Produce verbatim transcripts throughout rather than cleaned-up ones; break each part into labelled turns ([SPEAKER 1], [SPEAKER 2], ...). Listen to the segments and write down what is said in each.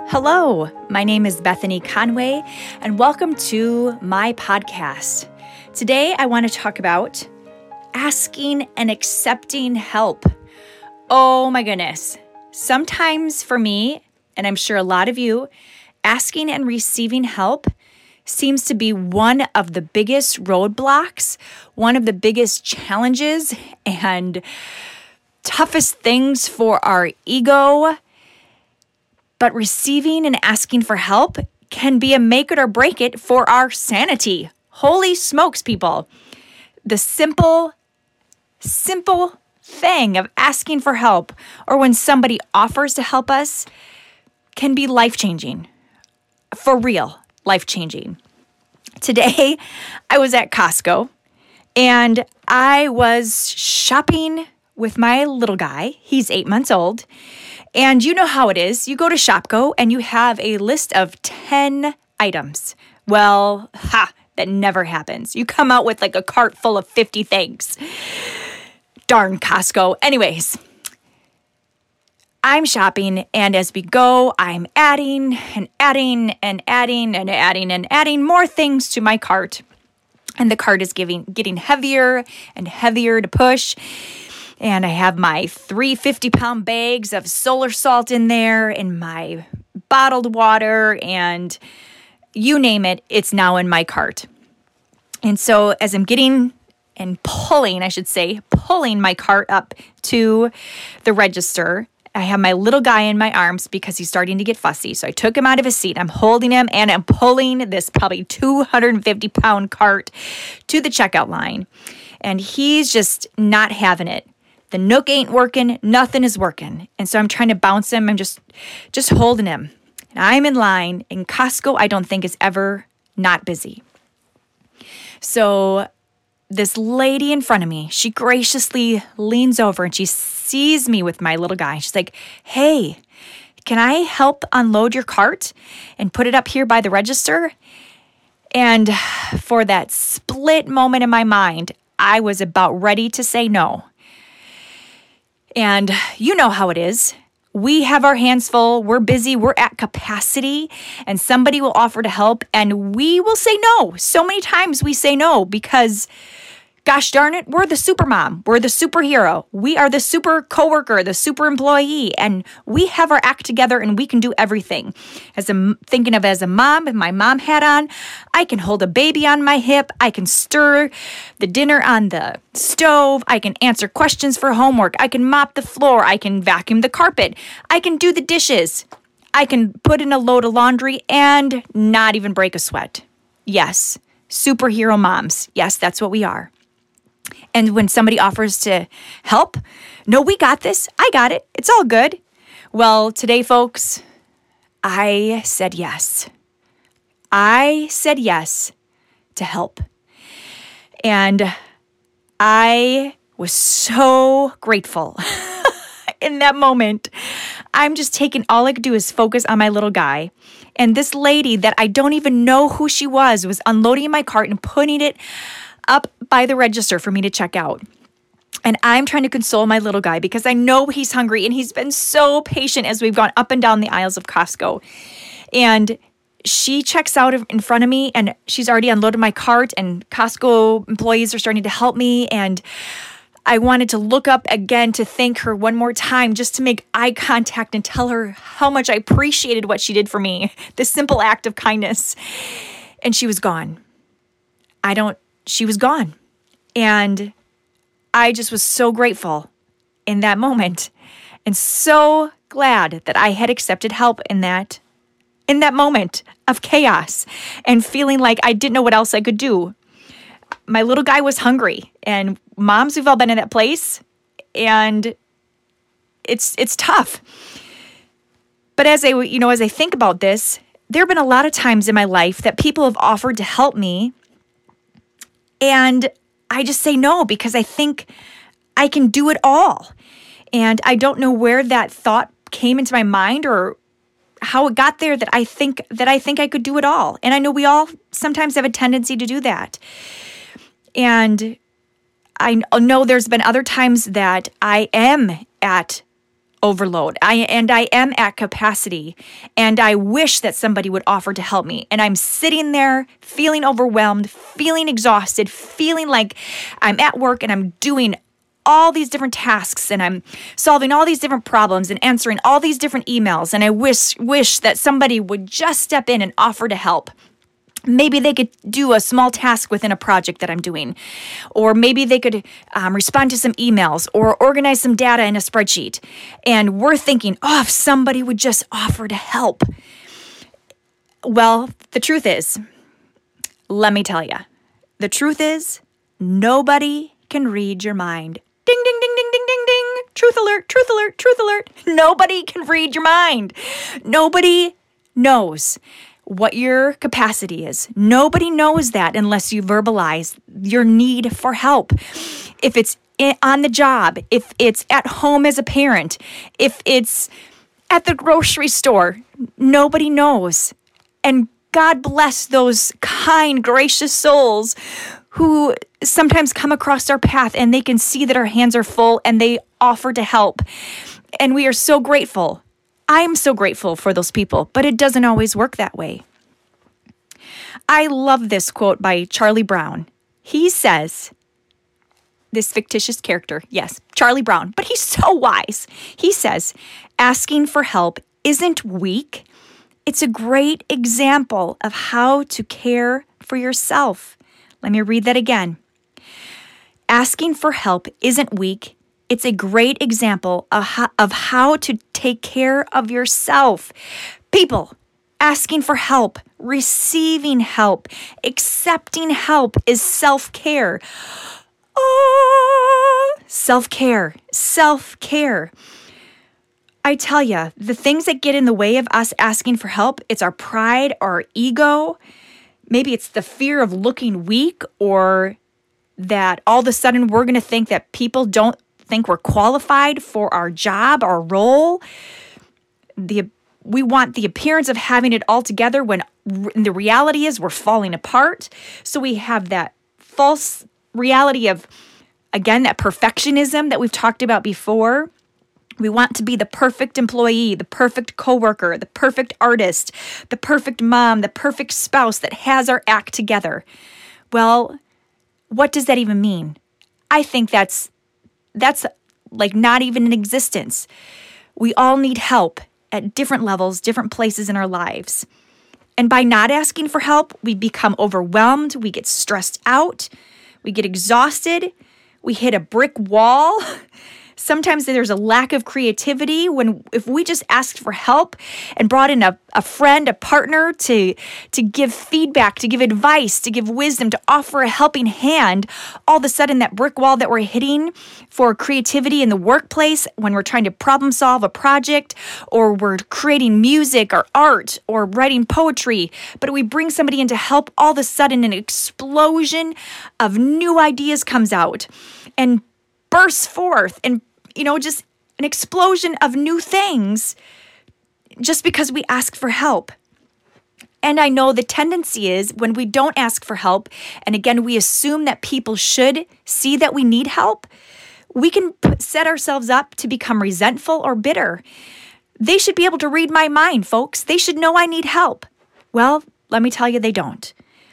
[SPEAKER 1] Hello, my name is Bethany Conway, and welcome to my podcast. Today, I want to talk about asking and accepting help. Oh my goodness. Sometimes for me, and I'm sure a lot of you, asking and receiving help seems to be one of the biggest roadblocks, one of the biggest challenges and toughest things for our ego. But receiving and asking for help can be a make it or break it for our sanity. Holy smokes, people. The simple, simple thing of asking for help or when somebody offers to help us can be life-changing. For real, life-changing. Today, I was at Costco and I was shopping with my little guy. He's eight months old. And you know how it is. You go to Shopko and you have a list of ten items. Well, ha, that never happens. You come out with like a cart full of fifty things. Darn Costco. Anyways, I'm shopping, and as we go, I'm adding and adding and adding and adding and adding more things to my cart. And the cart is giving, getting heavier and heavier to push. And I have my three fifty-pound bags of solar salt in there and my bottled water and you name it, it's now in my cart. And so as I'm getting and pulling, I should say, pulling my cart up to the register, I have my little guy in my arms because he's starting to get fussy. So I took him out of his seat. I'm holding him and I'm pulling this probably two hundred fifty pound cart to the checkout line. And he's just not having it. The Nook ain't working. Nothing is working. And so I'm trying to bounce him. I'm just, just holding him. And I'm in line. And Costco, I don't think, is ever not busy. So this lady in front of me, she graciously leans over and she sees me with my little guy. She's like, hey, can I help unload your cart and put it up here by the register? And for that split moment in my mind, I was about ready to say no. And you know how it is. We have our hands full, we're busy, we're at capacity, and somebody will offer to help, and we will say no. So many times we say no because, gosh darn it, we're the super mom, we're the superhero, we are the super coworker, the super employee, and we have our act together and we can do everything. As I'm thinking of as a mom, with my mom hat on, I can hold a baby on my hip, I can stir the dinner on the stove, I can answer questions for homework, I can mop the floor, I can vacuum the carpet, I can do the dishes, I can put in a load of laundry and not even break a sweat. Yes, superhero moms. Yes, that's what we are. And when somebody offers to help, no, we got this. I got it. It's all good. Well, today, folks, I said yes. I said yes to help. And I was so grateful in that moment. I'm just taking, all I could do is focus on my little guy. And this lady that I don't even know who she was, was unloading my cart and putting it up by the register for me to check out. And I'm trying to console my little guy because I know he's hungry and he's been so patient as we've gone up and down the aisles of Costco. And she checks out in front of me and she's already unloaded my cart and Costco employees are starting to help me. And I wanted to look up again to thank her one more time just to make eye contact and tell her how much I appreciated what she did for me. This simple act of kindness. And she was gone. I don't She was gone. And I just was so grateful in that moment and so glad that I had accepted help in that, in that moment of chaos and feeling like I didn't know what else I could do. My little guy was hungry, and moms, we've all been in that place, and it's it's tough. But as I, you know, as I think about this, there have been a lot of times in my life that people have offered to help me, and I just say no because I think I can do it all. And I don't know where that thought came into my mind or how it got there that I think that I think I could do it all. And I know we all sometimes have a tendency to do that. And I know there's been other times that I am at overload. I and I am at capacity, and I wish that somebody would offer to help me. And I'm sitting there feeling overwhelmed, feeling exhausted, feeling like I'm at work and I'm doing all these different tasks and I'm solving all these different problems and answering all these different emails. And I wish wish that somebody would just step in and offer to help. Maybe they could do a small task within a project that I'm doing, or maybe they could um, respond to some emails or organize some data in a spreadsheet. And we're thinking, oh, if somebody would just offer to help. Well, the truth is, let me tell you, the truth is nobody can read your mind. Ding, ding, ding, ding, ding, ding, ding. Truth alert, truth alert, truth alert. Nobody can read your mind. Nobody knows what your capacity is. Nobody knows that unless you verbalize your need for help. If it's on the job, if it's at home as a parent, if it's at the grocery store, nobody knows. And God bless those kind, gracious souls who sometimes come across our path and they can see that our hands are full and they offer to help. And we are so grateful. I'm so grateful for those people, but it doesn't always work that way. I love this quote by Charlie Brown. He says, this fictitious character, yes, Charlie Brown, but he's so wise. He says, asking for help isn't weak. It's a great example of how to care for yourself. Let me read that again. Asking for help isn't weak. It's a great example of how, of how to take care of yourself. People, asking for help, receiving help, accepting help is self-care. Oh, self-care, self-care. I tell you, the things that get in the way of us asking for help, it's our pride, our ego. Maybe it's the fear of looking weak, or that all of a sudden we're going to think that people don't think we're qualified for our job, our role. The we want the appearance of having it all together when r- the reality is we're falling apart. So we have that false reality of, again, that perfectionism that we've talked about before. We want to be the perfect employee, the perfect coworker, the perfect artist, the perfect mom, the perfect spouse that has our act together. Well, what does that even mean? I think that's that's like not even in existence. We all need help at different levels, different places in our lives. And by not asking for help, we become overwhelmed, we get stressed out, we get exhausted, we hit a brick wall. Sometimes there's a lack of creativity when if we just asked for help and brought in a, a friend, a partner to, to give feedback, to give advice, to give wisdom, to offer a helping hand, all of a sudden that brick wall that we're hitting for creativity in the workplace when we're trying to problem solve a project, or we're creating music or art or writing poetry, but we bring somebody in to help, all of a sudden an explosion of new ideas comes out and bursts forth, and you know, just an explosion of new things just because we ask for help. And I know the tendency is when we don't ask for help, and again, we assume that people should see that we need help, we can put, set ourselves up to become resentful or bitter. They should be able to read my mind, folks. They should know I need help. Well, let me tell you, they don't.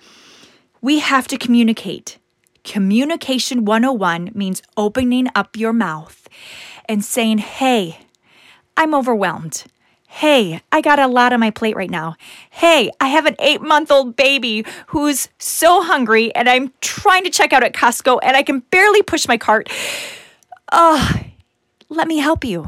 [SPEAKER 1] We have to communicate. Communication one oh one means opening up your mouth and saying, hey, I'm overwhelmed. Hey, I got a lot on my plate right now. Hey, I have an eight-month-old baby who's so hungry and I'm trying to check out at Costco and I can barely push my cart. Oh, let me help you.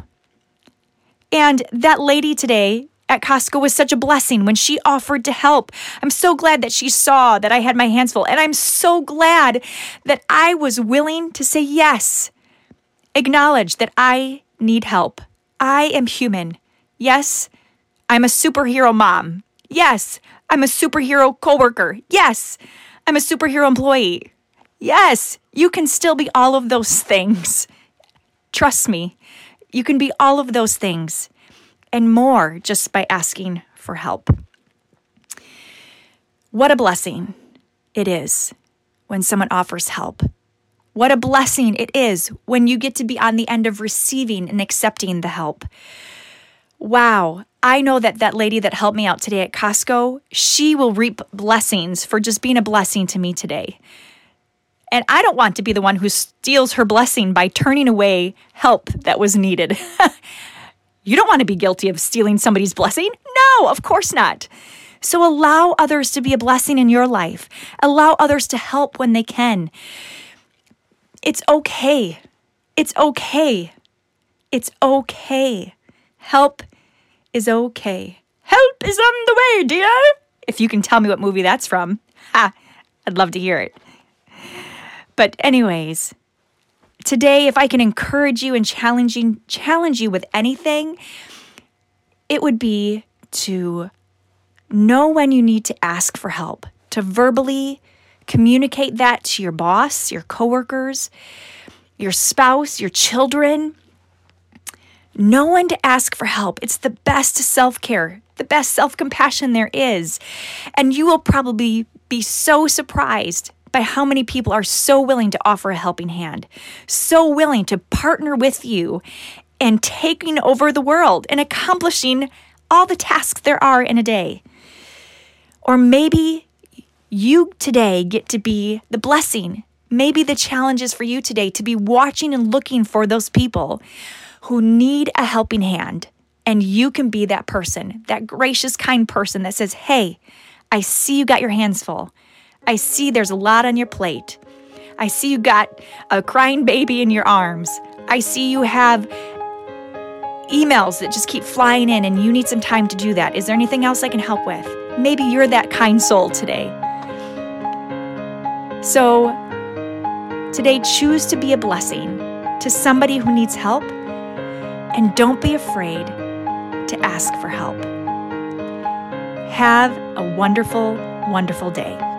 [SPEAKER 1] And that lady today at Costco was such a blessing when she offered to help. I'm so glad that she saw that I had my hands full. And I'm so glad that I was willing to say yes. Acknowledge that I need help. I am human. Yes, I'm a superhero mom. Yes, I'm a superhero coworker. Yes, I'm a superhero employee. Yes, you can still be all of those things. Trust me, you can be all of those things and more just by asking for help. What a blessing it is when someone offers help. What a blessing it is when you get to be on the end of receiving and accepting the help. Wow. I know that that lady that helped me out today at Costco, she will reap blessings for just being a blessing to me today. And I don't want to be the one who steals her blessing by turning away help that was needed. You don't want to be guilty of stealing somebody's blessing. No, of course not. So allow others to be a blessing in your life. Allow others to help when they can. It's okay. It's okay. It's okay. Help is okay. Help is on the way, dear. If you can tell me what movie that's from, ha, I'd love to hear it. But anyways, today, if I can encourage you and challenge you, challenge you with anything, it would be to know when you need to ask for help, to verbally communicate that to your boss, your coworkers, your spouse, your children. Know when to ask for help. It's the best self-care, the best self-compassion there is. And you will probably be so surprised by how many people are so willing to offer a helping hand, so willing to partner with you in taking over the world and accomplishing all the tasks there are in a day. Or maybe you today get to be the blessing. Maybe the challenge is for you today to be watching and looking for those people who need a helping hand. And you can be that person, that gracious, kind person that says, hey, I see you got your hands full. I see there's a lot on your plate. I see you got a crying baby in your arms. I see you have emails that just keep flying in and you need some time to do that. Is there anything else I can help with? Maybe you're that kind soul today. So today, choose to be a blessing to somebody who needs help, and don't be afraid to ask for help. Have a wonderful, wonderful day.